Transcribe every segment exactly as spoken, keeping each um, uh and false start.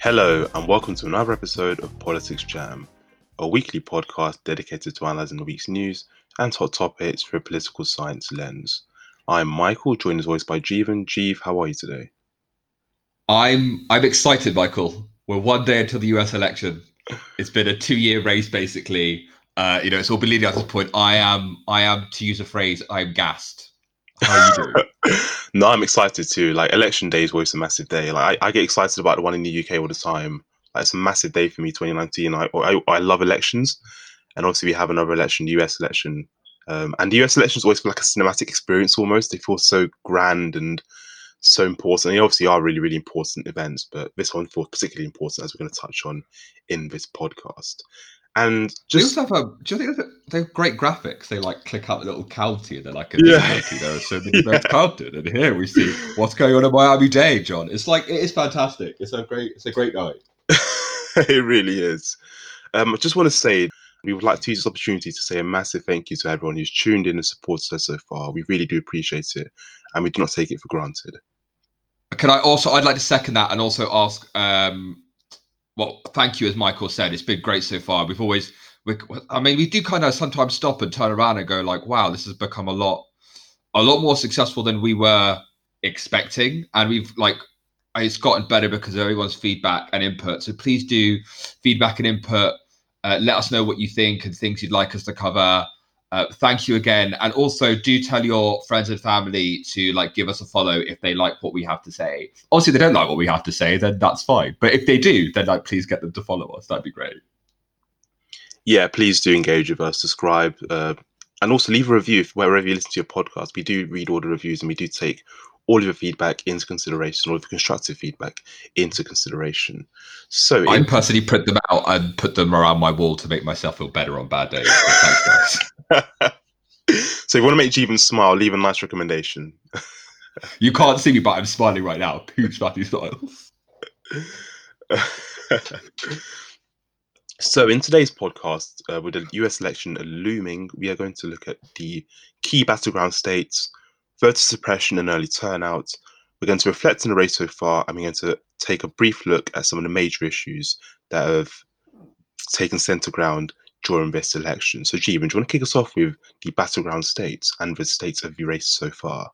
Hello and welcome to another episode of Politics Jam, a weekly podcast dedicated to analysing the week's news and hot topics through a political science lens. I'm Michael, joined as always by Jeevan. Jeev, how are you today? I'm I'm excited, Michael. We're one day until the U S election. It's been a two-year race, basically. Uh, you know, it's all been leading up to this point. I am, I am, to use a phrase, I'm gassed. How are you doing? No, I'm excited too. Like, election day is always a massive day. Like, I, I get excited about the one in the U K all the time. Like, it's a massive day for me, twenty nineteen. I, I, I love elections. And obviously we have another election, the U S election. Um, and the U S elections always feel like a cinematic experience almost. They feel so grand and so important. They obviously are really, really important events, but this one feels particularly important, as we're going to touch on in this podcast. And just they also have a, do you think they have great graphics? They like click out the little county and they're like, yeah. county, there are so many votes counted. And here we see what's going on in Miami-Dade, John. It's like, it is fantastic. It's a great, it's a great night. It really is. Um, I just want to say, we would like to use this opportunity to say a massive thank you to everyone who's tuned in and supported us so far. We really do appreciate it, and we do not take it for granted. Can I also, I'd like to second that and also ask, um, well, thank you, as Michael said. It's been great so far. We've always, we, I mean, we do kind of sometimes stop and turn around and go like, wow, this has become a lot, a lot more successful than we were expecting. And we've like, it's gotten better because of everyone's feedback and input. So please do feedback and input. Uh, let us know what you think and things you'd like us to cover. Uh, thank you again. And also do tell your friends and family to like give us a follow if they like what we have to say. Obviously, they don't like what we have to say, then that's fine. But if they do, then like please get them to follow us. That'd be great. Yeah, please do engage with us, subscribe, uh, and also leave a review wherever you listen to your podcast. We do read all the reviews and we do take all of your feedback into consideration, all of the constructive feedback into consideration. So I in- personally print them out and put them around my wall to make myself feel better on bad days. So thanks, guys. So if you want to make Jeevan smile, leave a nice recommendation. You can't see me, but I'm smiling right now. Huge fatty smiles. So in today's podcast, uh, with the U S election looming, we are going to look at the key battleground states, voter suppression and early turnout. We're going to reflect on the race so far, and we're going to take a brief look at some of the major issues that have taken centre ground during this election. So, Jeevan, do you want to kick us off with the battleground states and the states of the race so far?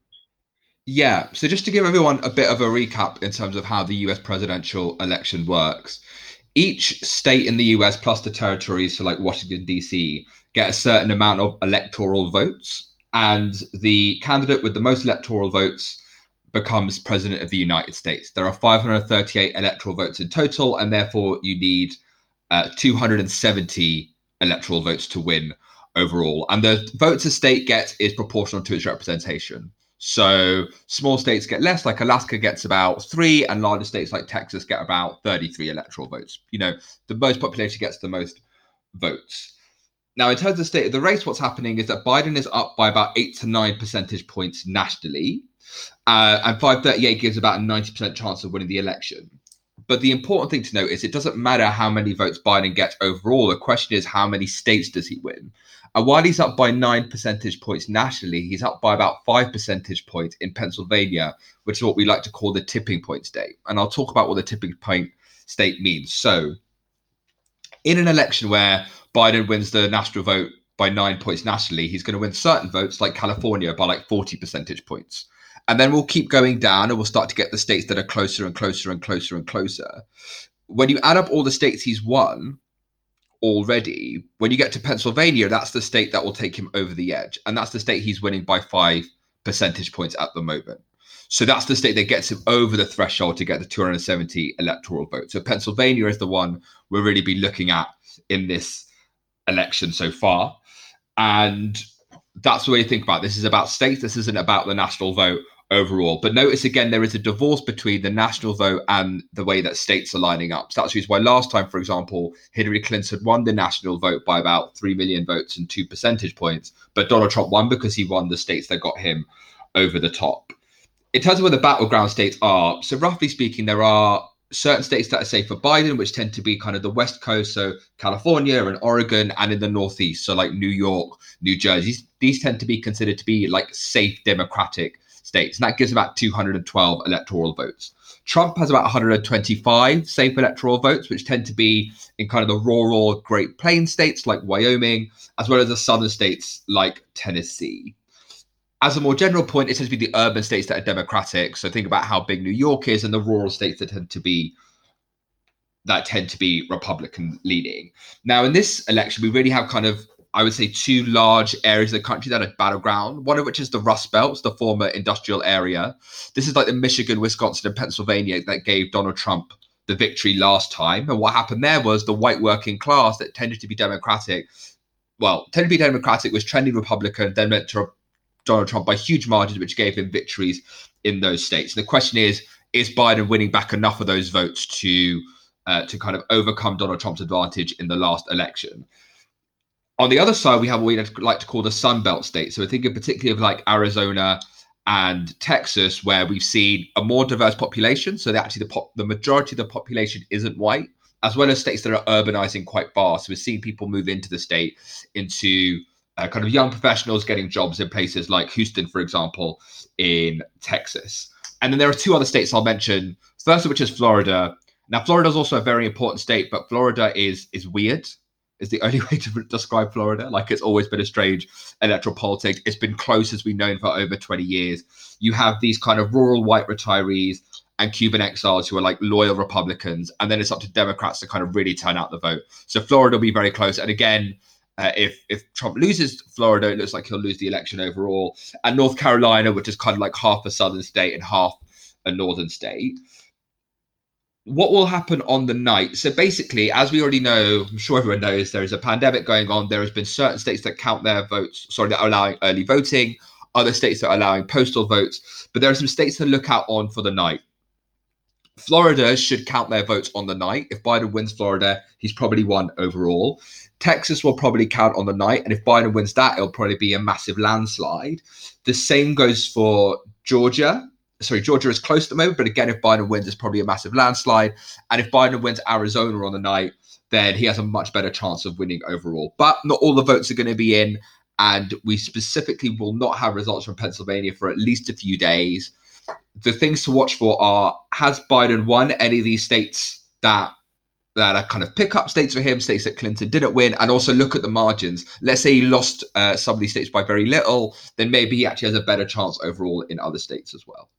Yeah, so just to give everyone a bit of a recap in terms of how the U S presidential election works, each state in the U S plus the territories, so like Washington, D C, get a certain amount of electoral votes, and the candidate with the most electoral votes becomes president of the United States. There are five hundred thirty-eight electoral votes in total, and therefore you need uh, two hundred seventy electoral votes to win overall. And the votes a state gets is proportional to its representation. So small states get less, like Alaska gets about three, and larger states like Texas get about thirty-three electoral votes. You know, the most population gets the most votes. Now, in terms of the state of the race, what's happening is that Biden is up by about eight to nine percentage points nationally, uh, and five thirty-eight gives about a ninety percent chance of winning the election. But the important thing to note is it doesn't matter how many votes Biden gets overall. The question is, how many states does he win? And while he's up by nine percentage points nationally, he's up by about five percentage points in Pennsylvania, which is what we like to call the tipping point state. And I'll talk about what the tipping point state means. So in an election where Biden wins the national vote by nine points nationally, he's going to win certain votes like California by like forty percentage points. And then we'll keep going down and we'll start to get the states that are closer and closer and closer and closer. When you add up all the states he's won already, when you get to Pennsylvania, that's the state that will take him over the edge. And that's the state he's winning by five percentage points at the moment. So that's the state that gets him over the threshold to get the two hundred seventy electoral votes. So Pennsylvania is the one we'll really be looking at in this election so far. And that's the way to think about it. This is about states. This isn't about the national vote overall. But notice again, there is a divorce between the national vote and the way that states are lining up. So that's the reason why last time, for example, Hillary Clinton won the national vote by about three million votes and two percentage points. But Donald Trump won because he won the states that got him over the top. In terms of where the battleground states are, so roughly speaking, there are certain states that are safe for Biden, which tend to be kind of the West Coast, so California and Oregon, and in the Northeast, so like New York, New Jersey. These tend to be considered to be like safe Democratic states, and that gives about two hundred twelve electoral votes. Trump has about one hundred twenty-five safe electoral votes, which tend to be in kind of the rural Great Plains states like Wyoming, as well as the southern states like Tennessee. As a more general point, it tends to be the urban states that are Democratic. So think about how big New York is, and the rural states that tend to be that tend to be Republican leaning. Now, in this election, we really have kind of, I would say, two large areas of the country that are battleground, one of which is the Rust Belt, the former industrial area. This is like the Michigan, Wisconsin, and Pennsylvania that gave Donald Trump the victory last time. And what happened there was the white working class that tended to be Democratic, well, tended to be Democratic, was trending Republican, then went to Donald Trump by huge margins, which gave him victories in those states. And the question is, is Biden winning back enough of those votes to Uh, to kind of overcome Donald Trump's advantage in the last election? On the other side, we have what we like to call the Sun Belt states. So we're thinking particularly of like Arizona and Texas, where we've seen a more diverse population. So that actually the, pop, the majority of the population isn't white, as well as states that are urbanizing quite fast. So we're seeing people move into the state, into uh, kind of young professionals getting jobs in places like Houston, for example, in Texas. And then there are two other states I'll mention, first of which is Florida. Now, Florida is also a very important state, but Florida is is weird, is the only way to describe Florida. Like, it's always been a strange electoral politics. It's been close, as we've known, for over twenty years. You have these kind of rural white retirees and Cuban exiles who are like loyal Republicans, and then it's up to Democrats to kind of really turn out the vote. So Florida will be very close. And again, uh, if if Trump loses Florida, it looks like he'll lose the election overall. And North Carolina, which is kind of like half a southern state and half a northern state. What will happen on the night? So basically, as we already know, I'm sure everyone knows, there is a pandemic going on. There has been certain states that count their votes, sorry, that are allowing early voting, other states that are allowing postal votes, but there are some states to look out on for the night. Florida should count their votes on the night. If Biden wins Florida, he's probably won overall. Texas will probably count on the night, and if Biden wins that, it'll probably be a massive landslide. The same goes for Georgia. Sorry, Georgia is close at the moment, but again, if Biden wins, it's probably a massive landslide. And if Biden wins Arizona on the night, then he has a much better chance of winning overall. But not all the votes are going to be in, and we specifically will not have results from Pennsylvania for at least a few days. The things to watch for are, has Biden won any of these states that that are kind of pickup states for him, states that Clinton didn't win, and also look at the margins. Let's say he lost uh, some of these states by very little, then maybe he actually has a better chance overall in other states as well.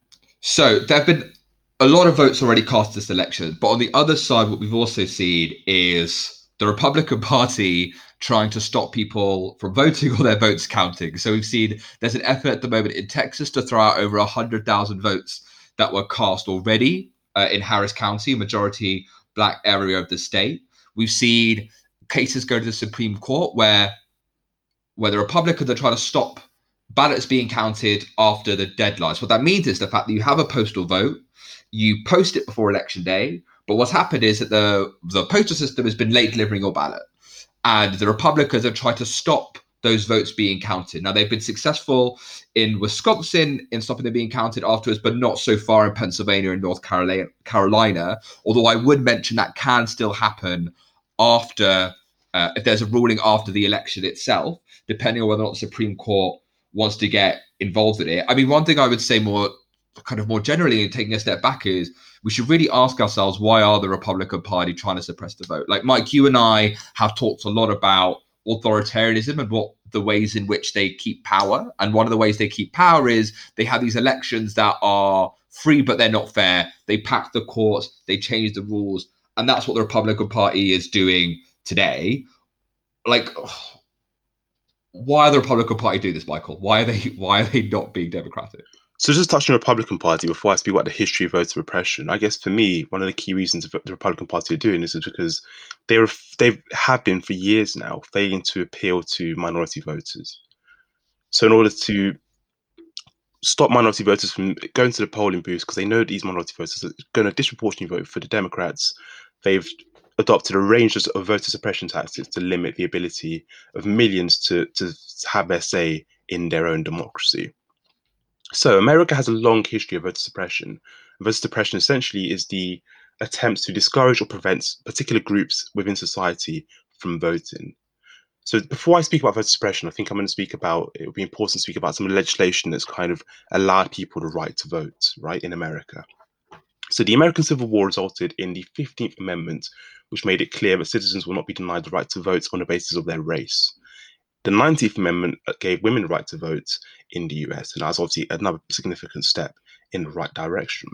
So there have been a lot of votes already cast this election, but on the other side, what we've also seen is the Republican Party trying to stop people from voting or their votes counting. So we've seen there's an effort at the moment in Texas to throw out over one hundred thousand votes that were cast already uh, in Harris County, a majority black area of the state. We've seen cases go to the Supreme Court where, where the Republicans are trying to stop ballots being counted after the deadlines. What that means is the fact that you have a postal vote, you post it before election day, but what's happened is that the, the postal system has been late delivering your ballot. And the Republicans have tried to stop those votes being counted. Now, they've been successful in Wisconsin in stopping them being counted afterwards, but not so far in Pennsylvania and North Carolina, Carolina. Although I would mention that can still happen after, uh, if there's a ruling after the election itself, depending on whether or not the Supreme Court wants to get involved in it. I mean, one thing I would say more kind of more generally and taking a step back is we should really ask ourselves, why are the Republican Party trying to suppress the vote? Like, Mike, you and I have talked a lot about authoritarianism and what the ways in which they keep power. And one of the ways they keep power is they have these elections that are free, but they're not fair. They pack the courts, they change the rules. And that's what the Republican Party is doing today. Like, why are the Republican Party doing this, Michael? Why are they why are they not being democratic? So just touching on the Republican Party before I speak about the history of voter repression, I guess for me, one of the key reasons the Republican Party are doing this is because they're they have been for years now failing to appeal to minority voters. So in order to stop minority voters from going to the polling booths, because they know these minority voters are going to disproportionately vote for the Democrats, they've adopted a range of voter suppression tactics to limit the ability of millions to, to have their say in their own democracy. So America has a long history of voter suppression. Voter suppression essentially is the attempts to discourage or prevent particular groups within society from voting. So before I speak about voter suppression, I think I'm going to speak about, it would be important to speak about some of the legislation that's kind of allowed people the right to vote, right, in America. So the American Civil War resulted in the fifteenth Amendment, which made it clear that citizens will not be denied the right to vote on the basis of their race. The nineteenth Amendment gave women the right to vote in the U S, and that's obviously another significant step in the right direction.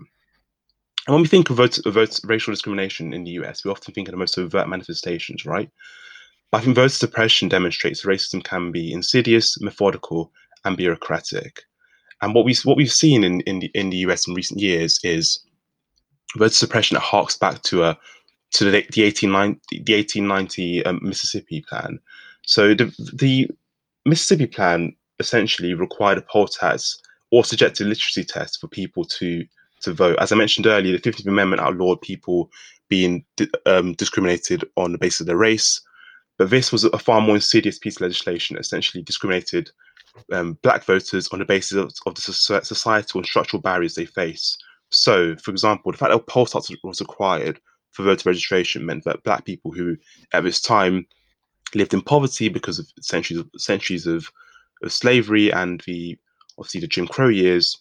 And when we think of, vote, of vote, racial discrimination in the U S, we often think of the most overt manifestations, right? But I think voter suppression demonstrates racism can be insidious, methodical, and bureaucratic. And what we what we've seen in in the, in the U S in recent years is voter suppression that harks back to a to the, the eighteen ninety the eighteen ninety um, Mississippi Plan. So the the Mississippi Plan essentially required a poll tax or subjective literacy test for people to to vote. As I mentioned earlier, the fifteenth Amendment outlawed people being um, discriminated on the basis of their race, but this was a far more insidious piece of legislation that essentially discriminated um, black voters on the basis of, of the societal and structural barriers they face. So, for example, the fact that a poll tax was required for voter registration meant that black people who, at this time, lived in poverty because of centuries of centuries of, of slavery and the obviously the Jim Crow years,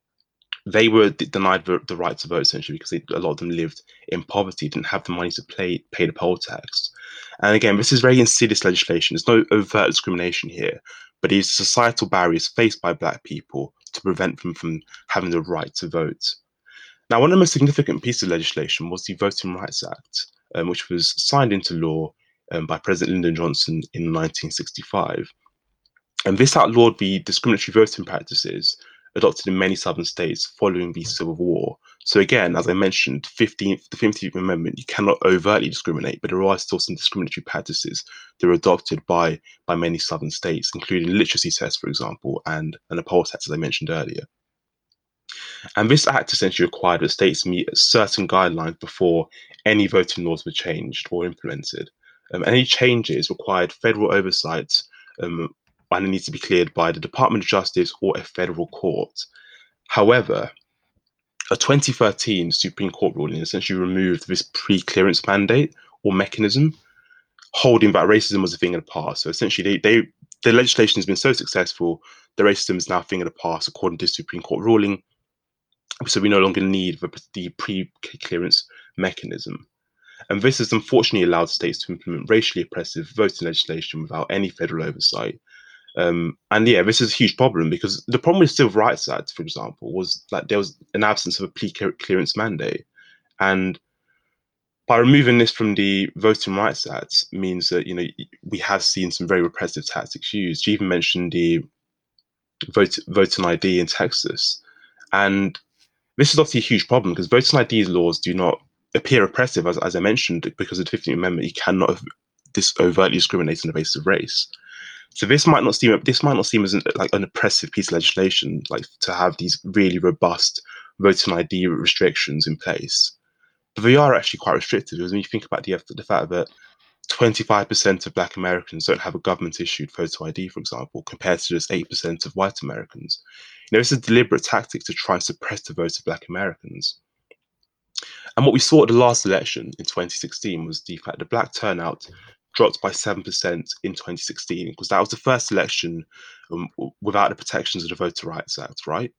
they were denied the, the right to vote essentially because they, a lot of them lived in poverty, didn't have the money to pay pay the poll tax. And again, this is very insidious legislation. There's no overt discrimination here, but it's societal barriers faced by black people to prevent them from having the right to vote. Now, one of the most significant pieces of legislation was the Voting Rights Act, um, which was signed into law um, by President Lyndon Johnson in nineteen sixty-five. And this outlawed the discriminatory voting practices adopted in many southern states following the Civil War. So again, as I mentioned, fifteenth, the fifteenth Amendment, you cannot overtly discriminate, but there are still some discriminatory practices that are adopted by, by many southern states, including literacy tests, for example, and, and a poll tax, as I mentioned earlier. And this act essentially required that states meet certain guidelines before any voting laws were changed or implemented. Um, any changes required federal oversight um, and it needs to be cleared by the Department of Justice or a federal court. However, a twenty thirteen Supreme Court ruling essentially removed this pre-clearance mandate or mechanism, holding that racism was a thing of the past. So essentially, they, they the legislation has been so successful, the racism is now a thing of the past according to the Supreme Court ruling. So we no longer need the, the pre-clearance mechanism. And this has unfortunately allowed states to implement racially oppressive voting legislation without any federal oversight. Um, and yeah, this is a huge problem because the problem with Civil Rights Act, for example, was that there was an absence of a pre-clearance mandate. And by removing this from the Voting Rights Act means that, you know, we have seen some very repressive tactics used. You even mentioned the vote, voting I D in Texas. And this is obviously a huge problem because voting I D laws do not appear oppressive, as, as I mentioned, because of the fifteenth Amendment, you cannot have this overtly discriminate on the basis of race. So this might not seem this might not seem as an, like an oppressive piece of legislation, like to have these really robust voting I D restrictions in place, but they are actually quite restrictive because when you think about the the fact that twenty-five percent of Black Americans don't have a government-issued photo I D, for example, compared to just eight percent of white Americans. You know, it's a deliberate tactic to try and suppress the vote of Black Americans. And what we saw at the last election in twenty sixteen was the fact that Black turnout dropped by seven percent in twenty sixteen, because that was the first election um, without the protections of the Voter Rights Act, right?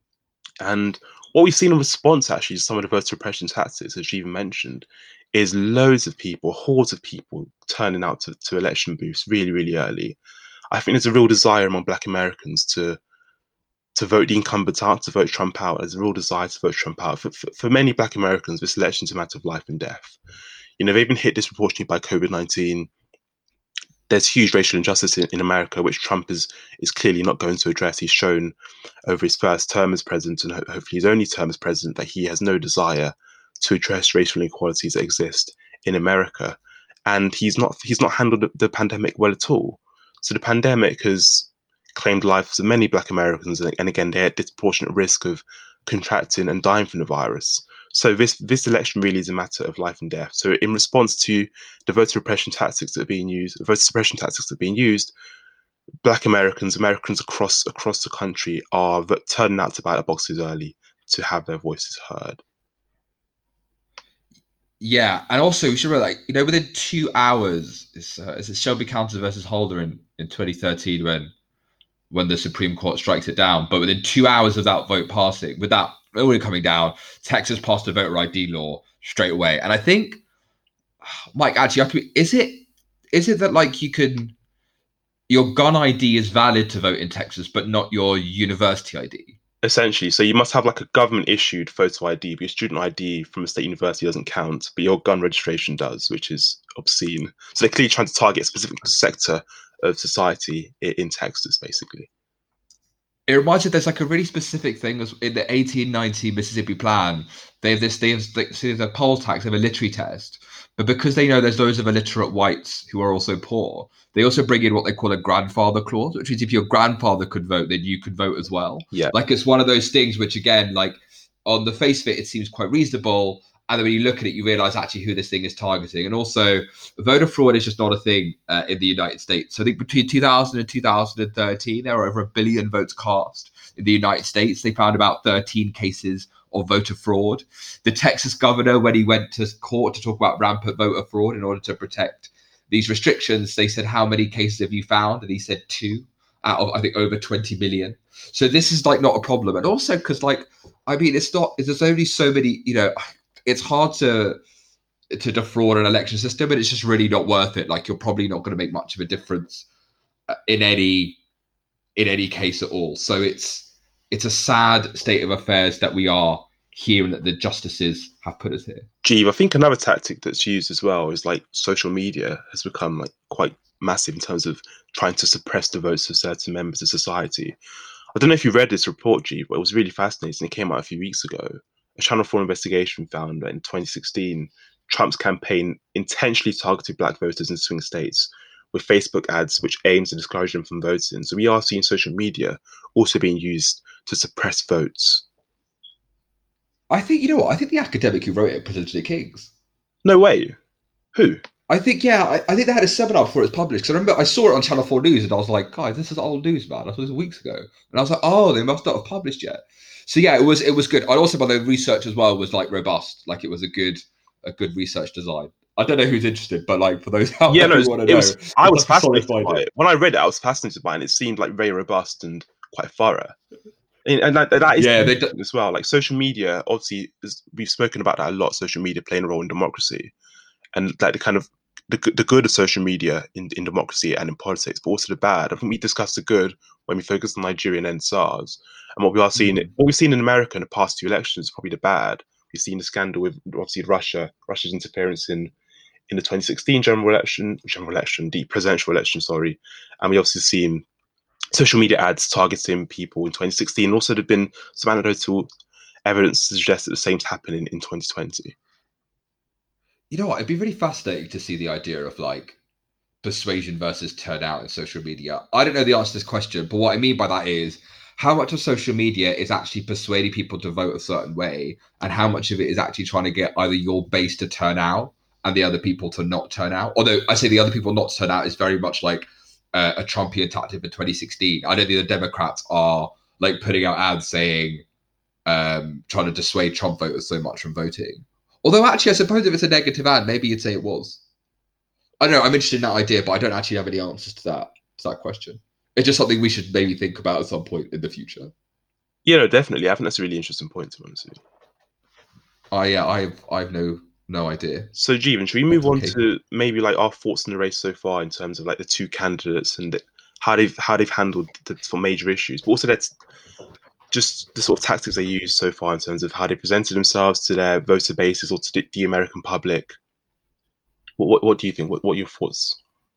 And what we've seen in response, actually, to some of the voter suppression tactics, as you even mentioned, is loads of people, hordes of people turning out to, to election booths really, really early. I think there's a real desire among Black Americans to to vote the incumbent out, to vote Trump out. There's a real desire to vote Trump out. For, for, for many Black Americans, this election is a matter of life and death. You know, they've been hit disproportionately by COVID nineteen. There's huge racial injustice in, in America, which Trump is is clearly not going to address. He's shown over his first term as president and ho- hopefully his only term as president that he has no desire to address racial inequalities that exist in America. And he's not he's not handled the, the pandemic well at all. So the pandemic has claimed lives of many Black Americans, and, and again, they're at disproportionate risk of contracting and dying from the virus. So this this election really is a matter of life and death. So in response to the voter repression tactics that are being used, voter suppression tactics that are being used, Black Americans, Americans across across the country are turning out to ballot boxes early to have their voices heard. Yeah, and also we should remember, like, you know, within two hours, it's, uh, it's Shelby County versus Holder in, in twenty thirteen when when the Supreme Court strikes it down. But within two hours of that vote passing, with that already coming down, Texas passed a voter I D law straight away. And I think, Mike, actually, you have to be, is it is it that like you can your gun I D is valid to vote in Texas, but not your university I D? Essentially, so you must have like a government issued photo I D, but your student I D from a state university doesn't count, but your gun registration does, which is obscene. So they're clearly trying to target a specific sector of society in Texas, basically. It reminds me there's like a really specific thing in the eighteen ninety Mississippi plan. They have this, they have, so there's a poll tax, they have a literary test, but because they know there's loads of illiterate whites who are also poor, they also bring in what they call a grandfather clause, which is if your grandfather could vote, then you could vote as well. Yeah. Like it's one of those things which, again, like on the face of it, it seems quite reasonable. And then when you look at it, you realize actually who this thing is targeting. And also, voter fraud is just not a thing uh, in the United States. So I think between two thousand and two thousand thirteen, there were over a billion votes cast in the United States. They found about thirteen cases of voter fraud. The Texas governor, when he went to court to talk about rampant voter fraud in order to protect these restrictions, they said, how many cases have you found? And he said two out of, I think, over twenty million. So this is like not a problem. And also because, like, I mean, it's not, there's only so many, you know, it's hard to to defraud an election system, but it's just really not worth it. Like, you're probably not going to make much of a difference in any in any case at all. So it's it's a sad state of affairs that we are here and that the justices have put us here. Gee, I think another tactic that's used as well is like social media has become like quite massive in terms of trying to suppress the votes of certain members of society. I don't know if you read this report, G, but it was really fascinating. It came out a few weeks ago. A Channel four investigation found that in twenty sixteen, Trump's campaign intentionally targeted black voters in swing states with Facebook ads, which aims to discourage them from voting. So we are seeing social media also being used to suppress votes. I think, you know what? I think the academic who wrote it presented at King's. No way. Who? I think, yeah, I, I think they had a seminar before it was published. Because I remember I saw it on Channel four News and I was like, guys, this is old news, man. I saw this weeks ago. And I was like, oh, they must not have published yet. So yeah, it was it was good. And also, by the research as well was like robust. Like it was a good a good research design. I don't know who's interested, but like for those out yeah, there no, who want to it know, was, I was fascinated by it. it. When I read it, I was fascinated by it. And it seemed like very robust and quite thorough. And, and that, that is yeah, they d- as well. Like social media, obviously, is, we've spoken about that a lot. Social media playing a role in democracy, and like the kind of the the good of social media in, in democracy and in politics, but also the bad. I think we discussed the good when we focused on Nigeria and then SARS, and what we are seeing, mm. what we've seen in America in the past two elections is probably the bad. We've seen the scandal with obviously Russia, Russia's interference in in the twenty sixteen general election, general election, the presidential election, sorry, and we obviously seen social media ads targeting people in twenty sixteen. Also, there've been some anecdotal evidence to suggest that the same's happening in twenty twenty. You know what? It'd be really fascinating to see the idea of like persuasion versus turnout in social media. I don't know the answer to this question, but what I mean by that is how much of social media is actually persuading people to vote a certain way, and how much of it is actually trying to get either your base to turn out and the other people to not turn out. Although I say the other people not to turn out is very much like uh, a Trumpian tactic for twenty sixteen. I don't think the Democrats are like putting out ads saying, um, trying to dissuade Trump voters so much from voting. Although actually, I suppose if it's a negative ad, maybe you'd say it was. I don't know, I'm interested in that idea, but I don't actually have any answers to that to that question. It's just something we should maybe think about at some point in the future. Yeah, no, definitely. I think that's a really interesting point, to be honest with you. Oh, yeah, I have, I have no no idea. So, Jeevan, should we move on to maybe like our thoughts in the race so far in terms of like the two candidates and how they've how they've handled the for major issues, but also that's just the sort of tactics they used so far in terms of how they presented themselves to their voter bases or to the, the American public. What, what what do you think? What what are your thoughts?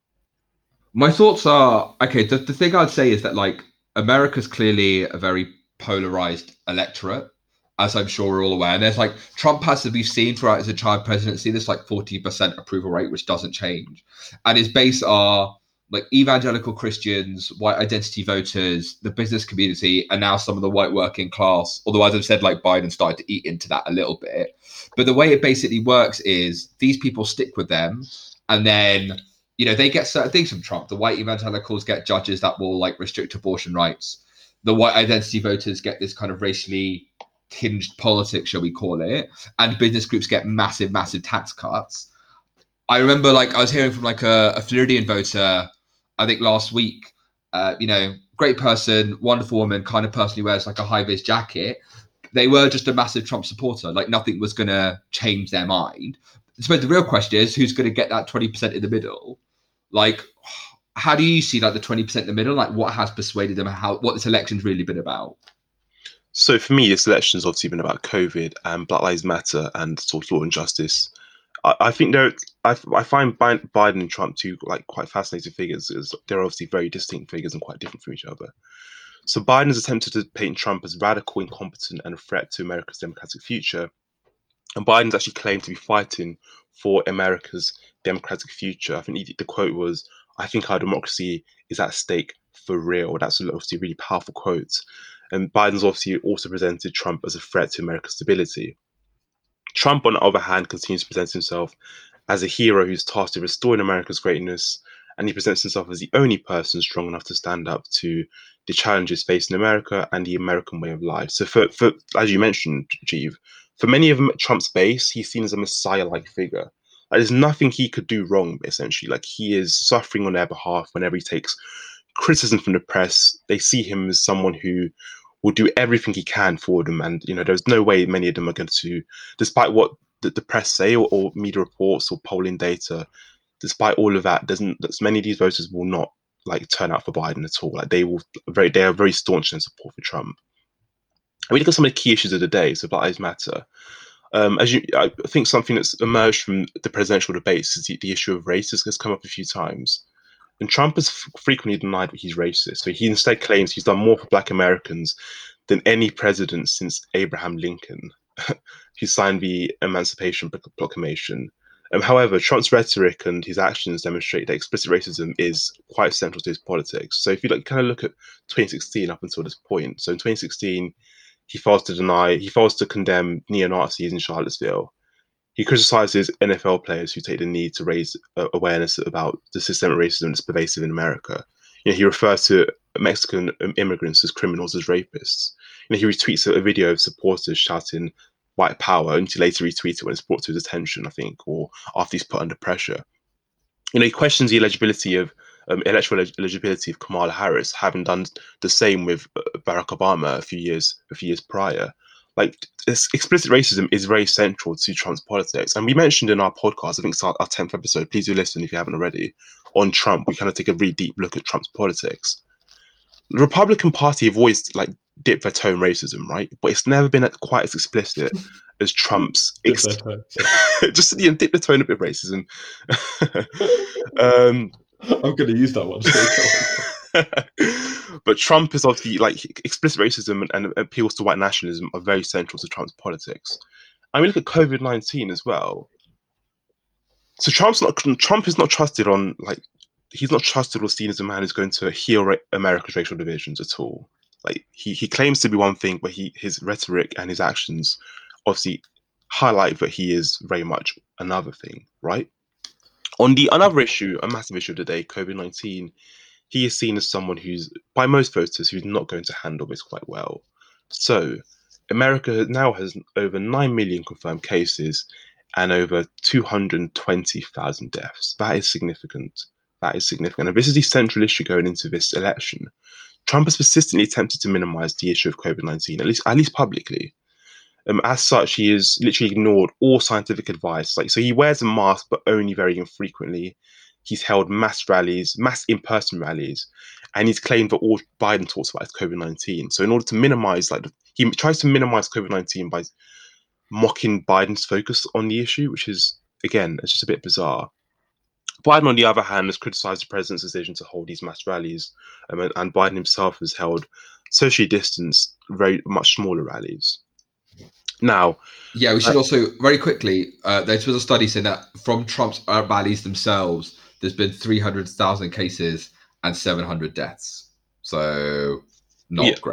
My thoughts are, okay, the, the thing I'd say is that like America's clearly a very polarized electorate, as I'm sure we're all aware. And there's like Trump has, as we've seen throughout his entire presidency, this like forty percent approval rate, which doesn't change. And his base are like evangelical Christians, white identity voters, the business community, and now some of the white working class. Although, as I've said, like Biden started to eat into that a little bit. But the way it basically works is these people stick with them, and then, you know, they get certain things from Trump. The white evangelicals get judges that will like restrict abortion rights. The white identity voters get this kind of racially tinged politics, shall we call it, and business groups get massive, massive tax cuts. I remember, like, I was hearing from like a, a Floridian voter, I think last week, uh, you know, great person, wonderful woman, kind of person who wears like a high-vis jacket. They were just a massive Trump supporter. Like, nothing was going to change their mind. So the real question is, who's going to get that twenty percent in the middle? Like, how do you see like the twenty percent in the middle? Like, what has persuaded them? How what this election's really been about? So for me, this election has obviously been about COVID and Black Lives Matter and sort of law and justice. I, I think there, I, I find Biden and Trump two like quite fascinating figures, as they're obviously very distinct figures and quite different from each other. So Biden has attempted to paint Trump as radical, incompetent, and a threat to America's democratic future. And Biden's actually claimed to be fighting for America's democratic future. I think the quote was, "I think our democracy is at stake for real." That's obviously a really powerful quote. And Biden's obviously also presented Trump as a threat to America's stability. Trump, on the other hand, continues to present himself as a hero who's tasked with restoring America's greatness, and he presents himself as the only person strong enough to stand up to the challenges facing America and the American way of life. So, for, for as you mentioned, Jeeve, for many of Trump's base, he's seen as a messiah-like figure. Like, there's nothing he could do wrong, essentially. Like, he is suffering on their behalf whenever he takes criticism from the press. They see him as someone who will do everything he can for them, and you know, there's no way many of them are going to, despite what the, the press say or, or media reports or polling data, despite all of that, doesn't that many of these voters will not like turn out for Biden at all. Like, they will very, they are very staunch in support for Trump. And we look at some of the key issues of the day. So Black Lives Matter. Um, as you, I think something that's emerged from the presidential debates is the, the issue of race has come up a few times. And Trump has f- frequently denied that he's racist. So he instead claims he's done more for Black Americans than any president since Abraham Lincoln, who signed the Emancipation Proclamation. Um, however, Trump's rhetoric and his actions demonstrate that explicit racism is quite central to his politics. So if you like, kind of look at twenty sixteen up until this point, so in twenty sixteen, he fails to deny, he fails to condemn neo-Nazis in Charlottesville. He criticizes N F L players who take the need to raise uh, awareness about the systemic racism that's pervasive in America. You know, he refers to Mexican immigrants as criminals, as rapists. You know, he retweets a video of supporters shouting white power, and he later retweeted when it's brought to his attention, I think, or after he's put under pressure. You know, he questions the eligibility of um, electoral eligibility of Kamala Harris, having done the same with Barack Obama a few years a few years prior. Like, this explicit racism is very central to Trump's politics. And we mentioned in our podcast, I think it's our, our tenth episode, please do listen if you haven't already, on Trump. We kind of take a really deep look at Trump's politics. The Republican Party have always like dipped their toe in racism, right? But it's never been quite as explicit as Trump's. Ex- just you know, dip the toe in a bit of racism. um, I'm going to use that one. But Trump is obviously like explicit racism and, and appeals to white nationalism are very central to Trump's politics. I mean, look at COVID nineteen as well. So Trump's not Trump is not trusted on like he's not trusted or seen as a man who's going to heal America's racial divisions at all. Like he he claims to be one thing, but he his rhetoric and his actions obviously highlight that he is very much another thing, right? On the another issue, a massive issue of the day, COVID nineteen. He is seen as someone who's, by most voters, who's not going to handle this quite well. So, America now has over nine million confirmed cases and over two hundred twenty thousand deaths. That is significant. That is significant. And this is the central issue going into this election. Trump has persistently attempted to minimize the issue of COVID nineteen, at least, at least publicly. Um, as such, he has literally ignored all scientific advice. Like, so he wears a mask, but only very infrequently. He's held mass rallies, mass in-person rallies, and he's claimed that all Biden talks about is COVID nineteen. So in order to minimize, like, he tries to minimize COVID nineteen by mocking Biden's focus on the issue, which is, again, it's just a bit bizarre. Biden, on the other hand, has criticized the president's decision to hold these mass rallies, um, and, and Biden himself has held socially distanced, very much smaller rallies. Now, yeah, we should uh, also very quickly. Uh, there was a study saying that from Trump's rallies themselves, there's been three hundred thousand cases and seven hundred deaths. So not yeah. great.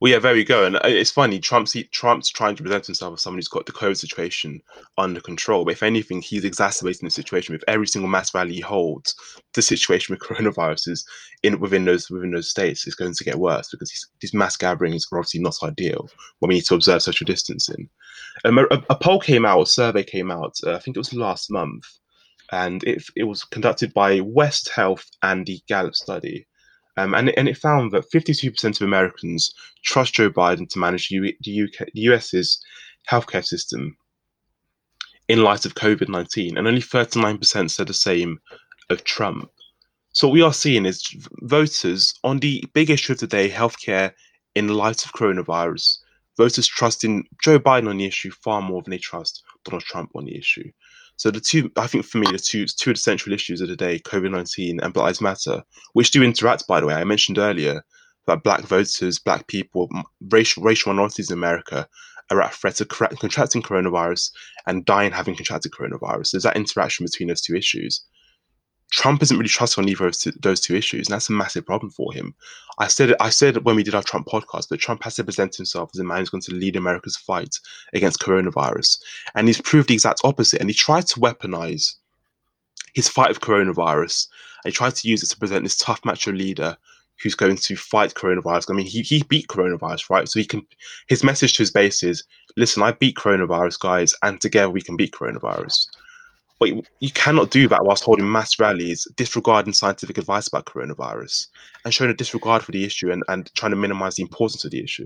Well, yeah, there we go. And uh, it's funny, Trump's he, Trump's trying to present himself as someone who's got the COVID situation under control. But if anything, he's exacerbating the situation with every single mass rally he holds. The situation with coronavirus is in within those within those states is going to get worse because these, these mass gatherings are obviously not ideal when we need to observe social distancing. Um, a, a poll came out, a survey came out. Uh, I think it was last month, and it it was conducted by West Health and the Gallup study. Um, and, it, and it found that fifty-two percent of Americans trust Joe Biden to manage U, the, U K, the US's healthcare system in light of COVID nineteen, and only thirty-nine percent said the same of Trump. So what we are seeing is voters on the big issue of the day, healthcare in light of coronavirus, voters trusting Joe Biden on the issue far more than they trust Donald Trump on the issue. So the two, I think for me, the two, two of the central issues of the day, COVID nineteen and Black Lives Matter, which do interact, by the way. I mentioned earlier that black voters, black people, racial, racial minorities in America are at threat of contracting coronavirus and dying having contracted coronavirus. There's that interaction between those two issues. Trump isn't really trusted on either of those two issues, and that's a massive problem for him. I said I said when we did our Trump podcast that Trump has to present himself as a man who's going to lead America's fight against coronavirus, and he's proved the exact opposite. And he tried to weaponize his fight of coronavirus, and he tried to use it to present this tough macho leader who's going to fight coronavirus. I mean, he he beat coronavirus, right? So he can. His message to his base is, "Listen, I beat coronavirus, guys, and together we can beat coronavirus." But you cannot do that whilst holding mass rallies, disregarding scientific advice about coronavirus, and showing a disregard for the issue and, and trying to minimize the importance of the issue.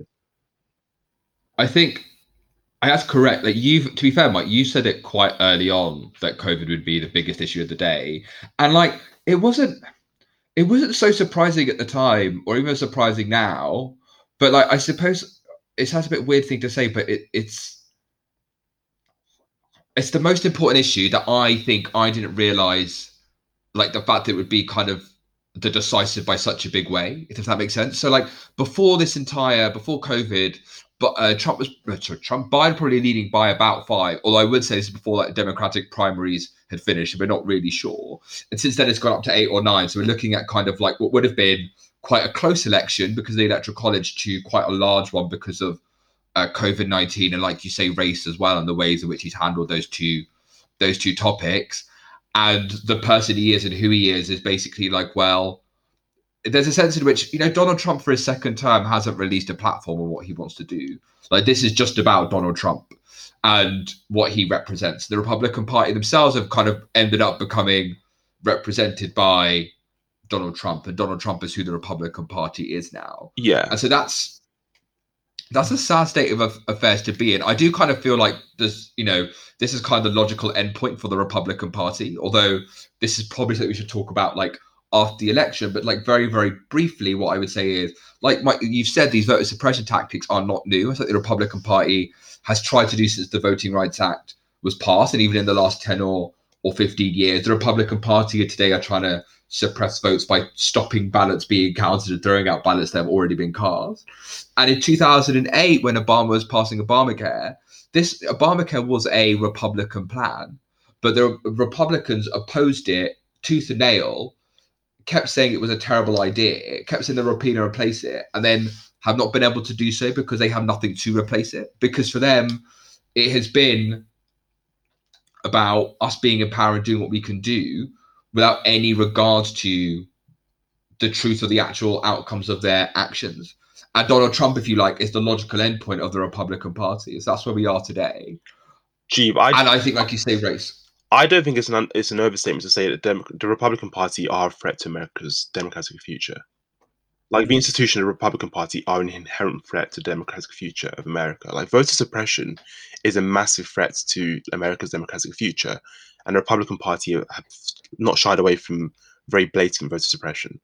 I think that's correct. Like you've, to be fair, Mike, you said it quite early on that COVID would be the biggest issue of the day, and like it wasn't, it wasn't so surprising at the time, or even surprising now. But like, I suppose it sounds a bit weird thing to say, but it, it's. It's the most important issue that I think I didn't realize, like the fact that it would be kind of the decisive by such a big way, if that makes sense. So like before this entire, before COVID, but uh, Trump was, sorry, Trump, Biden probably leading by about five, although I would say this is before like the Democratic primaries had finished, and we're not really sure. And since then it's gone up to eight or nine. So we're looking at kind of like what would have been quite a close election because of the Electoral College to quite a large one because of Uh, COVID nineteen and, like you say, race as well, and the ways in which he's handled those two those two topics. And the person he is and who he is is basically like, well, there's a sense in which, you know, Donald Trump for his second term hasn't released a platform on what he wants to do. Like, this is just about Donald Trump and what he represents. The Republican Party themselves have kind of ended up becoming represented by Donald Trump, and Donald Trump is who the Republican Party is now. Yeah. And so that's That's a sad state of affairs to be in. I do kind of feel like this, you know, this is kind of the logical endpoint for the Republican Party, although this is probably something we should talk about like after the election. But like very, very briefly, what I would say is, like Mike, you've said, these voter suppression tactics are not new. I think the Republican Party has tried to do since the Voting Rights Act was passed. And even in the last ten or, or fifteen years, the Republican Party today are trying to suppress votes by stopping ballots being counted and throwing out ballots that have already been cast. And in two thousand eight, when Obama was passing Obamacare, this Obamacare was a Republican plan, but the Republicans opposed it tooth and nail, kept saying it was a terrible idea, kept saying they'll repeal and replace it, and then have not been able to do so because they have nothing to replace it. Because for them, it has been about us being in power and doing what we can do without any regard to the truth of the actual outcomes of their actions. And Donald Trump, if you like, is the logical endpoint of the Republican Party. So that's where we are today. Gee, I, and I think, like you say, race. I don't think it's an it's an overstatement to say that Dem- the Republican Party are a threat to America's democratic future. Like the institution of the Republican Party are an inherent threat to the democratic future of America. Like voter suppression is a massive threat to America's democratic future. And the Republican Party have not shied away from very blatant voter suppression.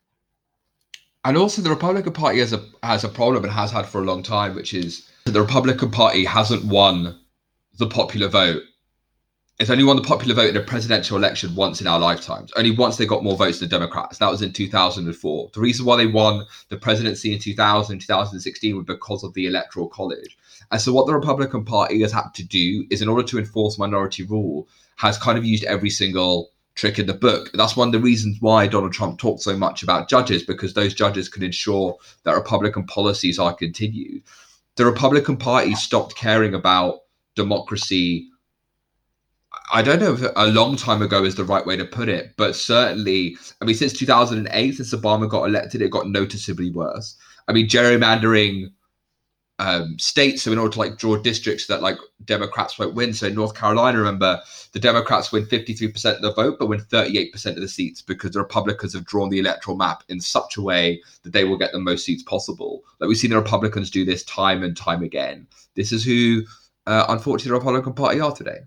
And also the Republican Party has a has a problem and has had for a long time, which is the Republican Party hasn't won the popular vote. It's only won the popular vote in a presidential election once in our lifetimes. Only once they got more votes than Democrats. That was in two thousand four. The reason why they won the presidency in two thousand, two thousand sixteen was because of the Electoral College. And so what the Republican Party has had to do is, in order to enforce minority rule, has kind of used every single trick in the book. That's one of the reasons why Donald Trump talked so much about judges, because those judges could ensure that Republican policies are continued. The Republican Party stopped caring about democracy. I don't know if a long time ago is the right way to put it, but certainly, I mean, since two thousand eight, since Obama got elected, it got noticeably worse. I mean, gerrymandering um, states, so in order to like draw districts that like Democrats won't win. So in North Carolina, remember, the Democrats win fifty-three percent of the vote, but win thirty-eight percent of the seats because the Republicans have drawn the electoral map in such a way that they will get the most seats possible. Like we've seen the Republicans do this time and time again. This is who, uh, unfortunately, the Republican Party are today.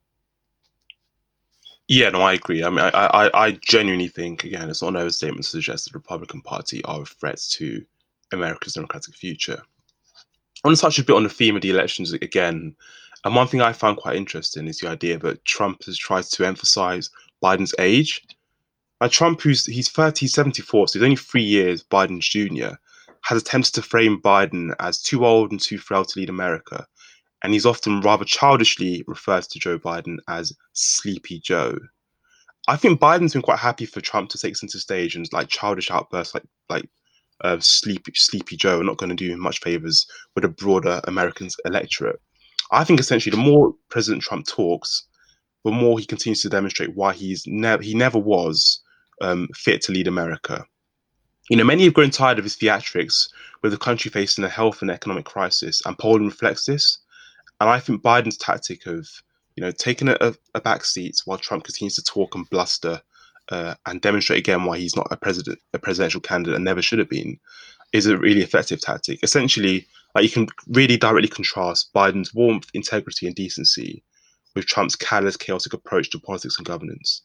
Yeah, no, I agree. I mean, I, I, I genuinely think, again, it's not an overstatement to suggest that the Republican Party are a threat to America's democratic future. I want to touch a bit on the theme of the elections again. And one thing I found quite interesting is the idea that Trump has tried to emphasize Biden's age. Now, Trump, who's he's thirty, he's seventy-four, so he's only three years Biden's junior, has attempted to frame Biden as too old and too frail to lead America. And he's often rather childishly referred to Joe Biden as Sleepy Joe. I think Biden's been quite happy for Trump to take center stage and like childish outbursts like like uh, Sleepy Sleepy Joe are not going to do him much favors with a broader American electorate. I think essentially the more President Trump talks, the more he continues to demonstrate why he's never he never was um, fit to lead America. You know, many have grown tired of his theatrics, with the country facing a health and economic crisis, and polling reflects this. And I think Biden's tactic of, you know, taking a, a back seat while Trump continues to talk and bluster uh, and demonstrate again why he's not a president, a presidential candidate and never should have been, is a really effective tactic. Essentially, like you can really directly contrast Biden's warmth, integrity, and decency with Trump's callous, chaotic approach to politics and governance.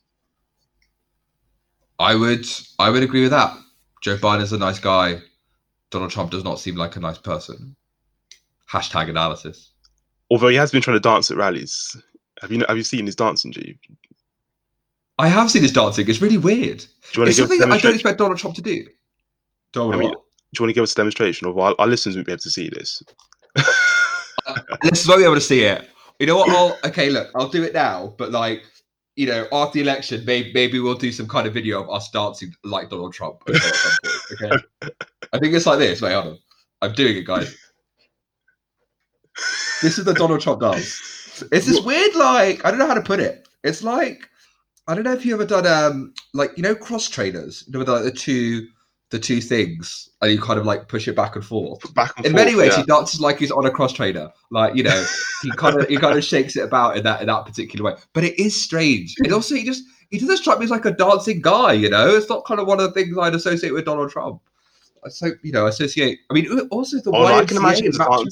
I would, I would agree with that. Joe Biden's a nice guy. Donald Trump does not seem like a nice person. Hashtag analysis. Although he has been trying to dance at rallies. Have you have you seen his dancing, G? I have seen his dancing. It's really weird. Do you want it's to give something us a I don't expect Donald Trump to do. Donald, I mean, do you want to give us a demonstration? Of our, our listeners won't be able to see this. uh, listeners won't be able to see it. You know what? I'll, okay, look, I'll do it now. But like, you know, after the election, maybe, maybe we'll do some kind of video of us dancing like Donald Trump. Okay, at some point, okay? I think it's like this. Wait, hold on. I'm doing it, guys. This is the Donald Trump dance. It's this weird, like, I don't know how to put it. It's like, I don't know if you ever done, um, like, you know, cross trainers, you know, with like the two, the two things, and you kind of like push it back and forth. Back and in forth, many ways, yeah. he dances like he's on a cross trainer. Like, you know, he kind of he kind of shakes it about in that in that particular way. But it is strange. And also, he just he doesn't strike me as like a dancing guy. You know, it's not kind of one of the things I'd associate with Donald Trump. So you know, associate. I mean, also the oh, Y M C A no, I can imagine his dance.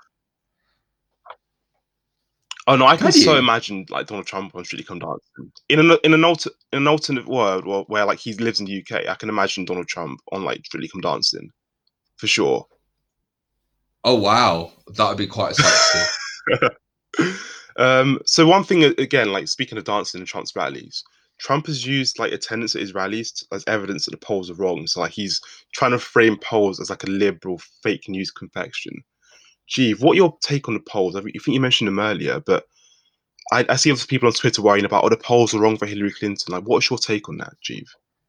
Oh no, I can, can so imagine like Donald Trump on Strictly Come Dancing in an in an alter, in an alternate world where, where like he lives in the U K. I can imagine Donald Trump on like Strictly Come Dancing for sure. Oh wow, that would be quite a sight to see. um, so one thing again, like speaking of dancing in Trump's rallies, Trump has used like attendance at his rallies to, as evidence that the polls are wrong. So like he's trying to frame polls as like a liberal fake news confection. Jeev, what your take on the polls? I think you mentioned them earlier, but I, I see other people on Twitter worrying about, oh, the polls are wrong for Hillary Clinton. Like, what's your take on that, Jeev?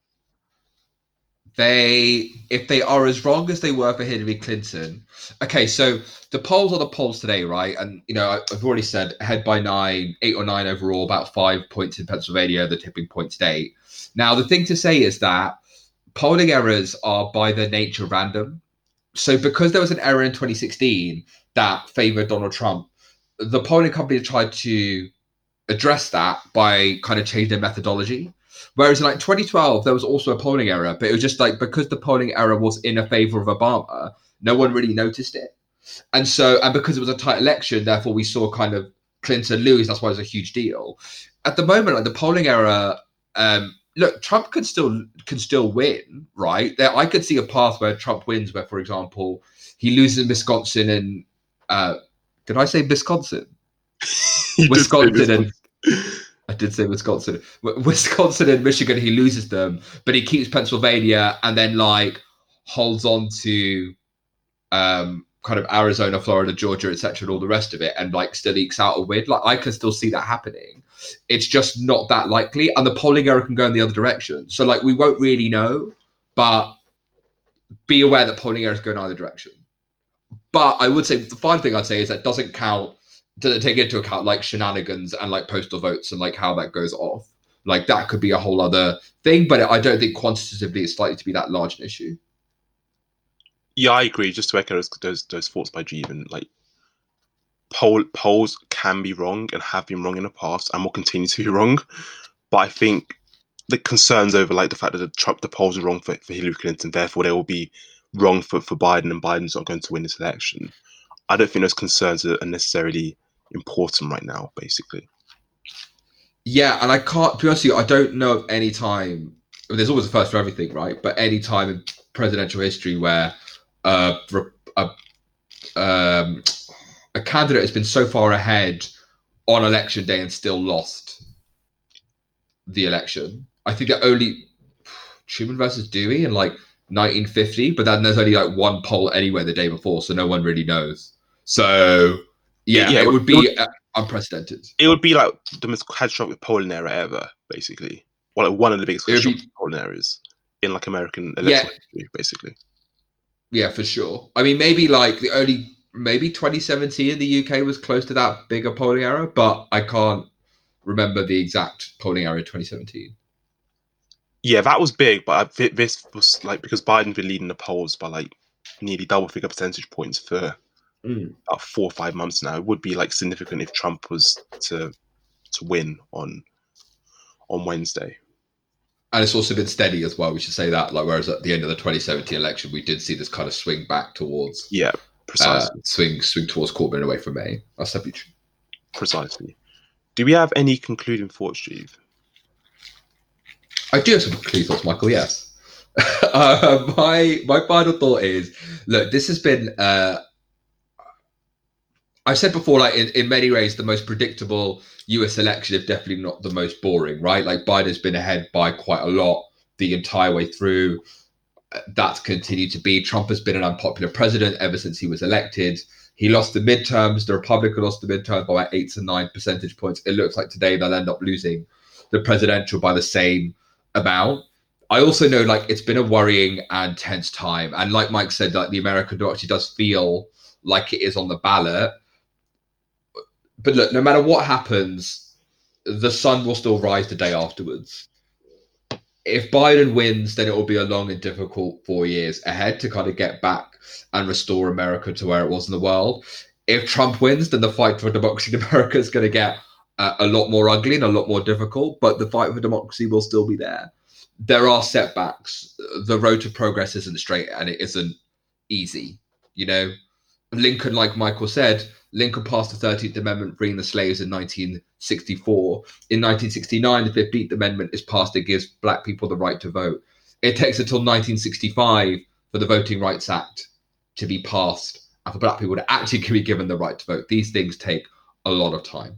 They, if they are as wrong as they were for Hillary Clinton, okay, so the polls are the polls today, right? And, you know, I've already said ahead by nine, eight or nine overall, about five points in Pennsylvania, the tipping point state. Now, the thing to say is that polling errors are by their nature random. So because there was an error in twenty sixteen that favored Donald Trump, the polling company tried to address that by kind of changing their methodology. Whereas in like twenty twelve, there was also a polling error, but it was just like because the polling error was in a favor of Obama, no one really noticed it. And so, and because it was a tight election, therefore we saw kind of Clinton lose. That's why it was a huge deal. At the moment, like the polling error, um, look, Trump can still can still win, right? There, I could see a path where Trump wins, where, for example, he loses in Wisconsin and uh, did I say Wisconsin? Wisconsin and I did say Wisconsin. Wisconsin and Michigan, he loses them, but he keeps Pennsylvania and then like holds on to um, kind of Arizona, Florida, Georgia, et cetera, and all the rest of it, and like still ekes out a win. Like I can still see that happening. It's just not that likely, and the polling error can go in the other direction. So like we won't really know, but be aware that polling errors go in either direction. But I would say the final thing I'd say is that doesn't count, doesn't take into account like shenanigans and like postal votes and like how that goes off. Like that could be a whole other thing, but I don't think quantitatively it's likely to be that large an issue. Yeah, I agree. Just to echo those those, those thoughts by Jeevan, like poll, polls can be wrong and have been wrong in the past and will continue to be wrong. But I think the concerns over like the fact that the Trump the polls are wrong for, for Hillary Clinton, therefore they will be wrong for, for Biden, and Biden's not going to win this election. I don't think those concerns are necessarily important right now, basically. Yeah, and I can't, to be honest with you, I don't know of any time, I mean, there's always a first for everything, right? But any time in presidential history where uh, a, um, a candidate has been so far ahead on election day and still lost the election. I think that only Truman versus Dewey in like nineteen fifty, but then there's only like one poll anyway the day before, so no one really knows. So yeah, yeah it would be uh, unprecedented. It would be like the most catastrophic polling error ever, basically. Well, like one of the biggest be, polling errors in like American election yeah. history, basically. Yeah, for sure. I mean, maybe like the only maybe twenty seventeen in the U K was close to that bigger polling error, but I can't remember the exact polling error in twenty seventeen. Yeah, that was big, but this was like because Biden's been leading the polls by like nearly double figure percentage points for mm. about four or five months now. It would be like significant if Trump was to to win on on Wednesday. And it's also been steady as well. We should say that. Like, whereas at the end of the twenty seventeen election, we did see this kind of swing back towards yeah, precisely uh, swing swing towards Corbyn away from May. That's definitely true. Precisely. Do we have any concluding thoughts, Steve? I do have some concluding thoughts, Michael. Yes. uh, my my final thought is: look, this has been. Uh, I've said before, like in, in many ways, the most predictable U S election, if definitely not the most boring, right? Like Biden's been ahead by quite a lot the entire way through. That's continued to be. Trump has been an unpopular president ever since he was elected. He lost the midterms. The Republican lost the midterms by about eight to nine percentage points. It looks like today they'll end up losing the presidential by the same amount. I also know like it's been a worrying and tense time. And like Mike said, like the American democracy does feel like it is on the ballot. But look, no matter what happens, the sun will still rise the day afterwards. If Biden wins, then it will be a long and difficult four years ahead to kind of get back and restore America to where it was in the world. If Trump wins, then the fight for democracy in America is going to get uh, a lot more ugly and a lot more difficult, but the fight for democracy will still be there. There are setbacks. The road to progress isn't straight and it isn't easy. You know, Lincoln, like Michael said, Lincoln passed the thirteenth Amendment, freeing the slaves in nineteen sixty-four. In nineteen sixty-nine, the fifteenth Amendment is passed. It gives black people the right to vote. It takes until nineteen sixty-five for the Voting Rights Act to be passed and for black people to actually be given the right to vote. These things take a lot of time.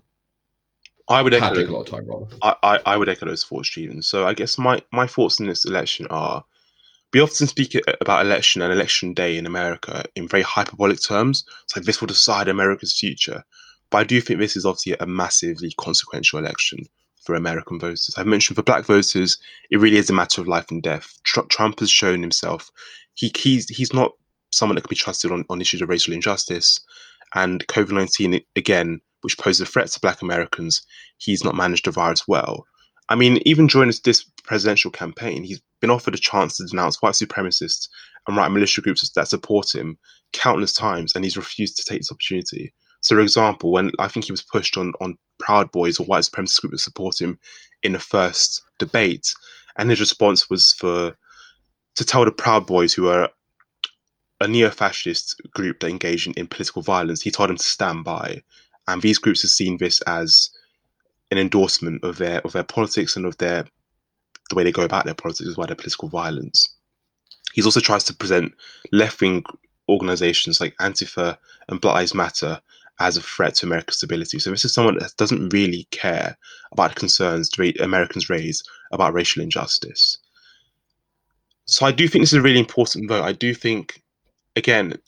I would echo take a lot of time, rather. I, I, I would echo those thoughts, Stephen. So I guess my, my thoughts in this election are, we often speak about election and election day in America in very hyperbolic terms. It's like this will decide America's future. But I do think this is obviously a massively consequential election for American voters. I've mentioned for black voters, it really is a matter of life and death. Tr- Trump has shown himself. He he's, he's not someone that can be trusted on, on issues of racial injustice. And COVID nineteen, again, which poses a threat to black Americans, he's not managed the virus well. I mean, even during this, this presidential campaign, he's been offered a chance to denounce white supremacists and right militia groups that support him countless times, and he's refused to take this opportunity. So, for example, when I think he was pushed on, on Proud Boys or white supremacist groups that support him in the first debate, and his response was for to tell the Proud Boys, who are a neo-fascist group that engage in, in political violence, he told them to stand by. And these groups have seen this as an endorsement of their of their politics and of their the way they go about their politics as well, their political violence. He's also tries to present left-wing organizations like Antifa and Black Lives Matter as a threat to America's stability. So this is someone that doesn't really care about the concerns Americans raise about racial injustice. So I do think this is a really important vote. I do think, again,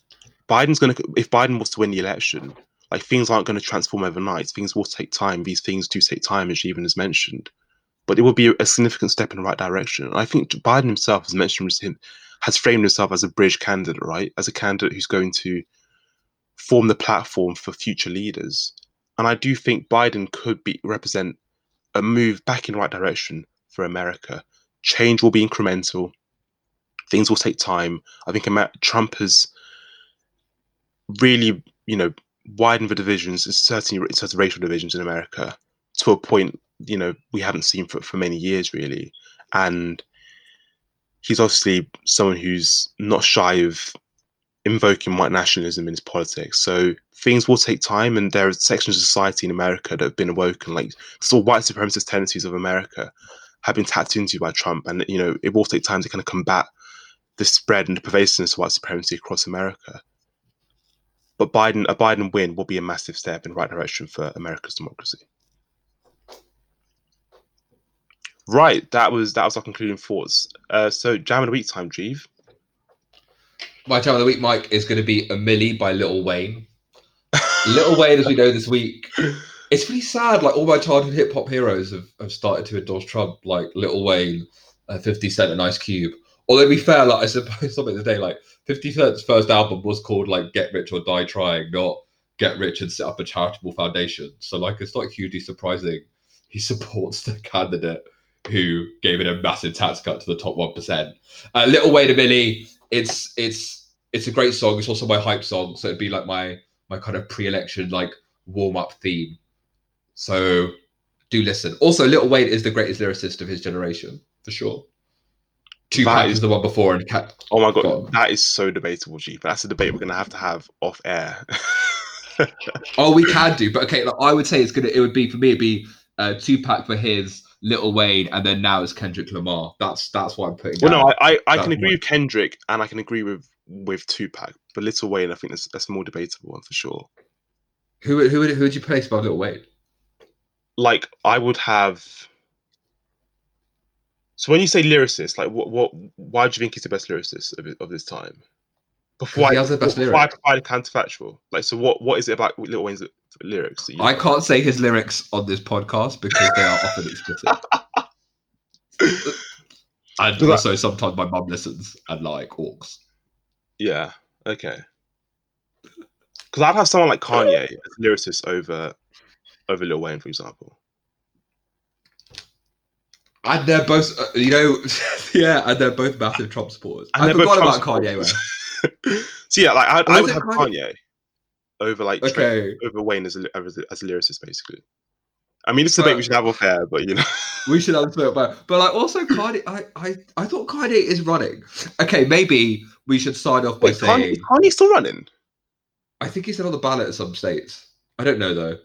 Biden's going to, if Biden was to win the election, like things aren't going to transform overnight. Things will take time. These things do take time, as she even has mentioned. But it will be a significant step in the right direction. And I think Biden himself, as mentioned, has framed himself as a bridge candidate, right? As a candidate who's going to form the platform for future leaders. And I do think Biden could be represent a move back in the right direction for America. Change will be incremental. Things will take time. I think Amer- Trump has really, you know, widened the divisions, certainly certain racial divisions in America, to a point, you know, we haven't seen for, for many years, really. And he's obviously someone who's not shy of invoking white nationalism in his politics. So things will take time, and there are sections of society in America that have been awoken, like sort of white supremacist tendencies of America have been tapped into by Trump. And, you know, it will take time to kind of combat the spread and the pervasiveness of white supremacy across America. But Biden, a Biden win will be a massive step in the right direction for America's democracy. Right, that was that was our concluding thoughts. Uh, so, Jam of the Week time, Jeeve. My Jam of the Week, Mike, is going to be A Milli by Lil Wayne. Lil Wayne, as we know this week, it's really sad. Like, all my childhood hip hop heroes have, have started to endorse Trump, like Lil Wayne, uh, fifty Cent, and Ice Cube. Although, to be fair, like I suppose something today, like fifty Cent's first album was called like Get Rich or Die Trying, not Get Rich and Set Up a Charitable Foundation. So, like, it's not hugely surprising he supports the candidate who gave it a massive tax cut to the top one percent. Uh, Lil Wayne, A Milli, it's it's it's a great song. It's also my hype song, so it'd be like my my kind of pre-election like warm-up theme. So do listen. Also, Lil Wayne is the greatest lyricist of his generation, for sure. Tupac is, is the one before, and Cat. Oh my god, God, that is so debatable, G. That's a debate we're gonna have to have off air. Oh, we can do, but okay. Like, I would say it's gonna. It would be for me. It'd be uh, Tupac for his, Lil Wayne, and then now it's Kendrick Lamar. That's that's what I'm putting. Well, down. no, I I, I can agree point. with Kendrick, and I can agree with with Tupac, but Lil Wayne, I think that's that's more debatable one for sure. Who who would who would you place above Lil Wayne? Like, I would have. So when you say lyricist, like what, what, why do you think he's the best lyricist of, of this time? Before he I, has the best before lyrics. I provide a counterfactual, like, so what, what is it about Lil Wayne's lyrics? That you I like? can't say his lyrics on this podcast because they are often explicit. And Does also that... sometimes my mum listens and like orcs. Yeah, okay. Because I'd have someone like Kanye as a lyricist over over Lil Wayne, for example. And they're both, uh, you know, yeah, and they're both massive Trump supporters. And I forgot about Kanye. So yeah, like I, I would have Kanye? Kanye over like okay. Trey, over Wayne as a, as a as a lyricist, basically. I mean, it's a debate we should have off air, but you know, we should have a debate about. But like, also Kanye, I, I, I thought Kanye is running. Okay, maybe we should sign off by Wait, saying Kanye, is Kanye still running? I think he's on the ballot in some states. I don't know though.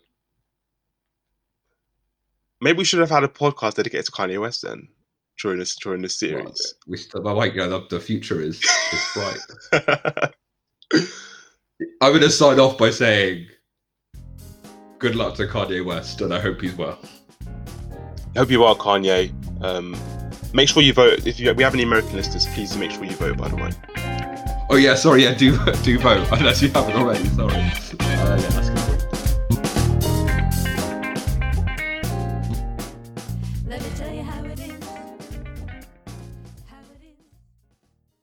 Maybe we should have had a podcast dedicated to Kanye West then during this during this series. Well, we still, but like, yeah, the, the future is is bright. I'm going to sign off by saying, good luck to Kanye West, and I hope he's well. I hope you are, Kanye. Um, make sure you vote. If you, we have any American listeners, please make sure you vote. By the way. Oh yeah, sorry, yeah, do do vote unless you haven't already. Sorry. Uh, yeah, that's good. Let me tell you how it is.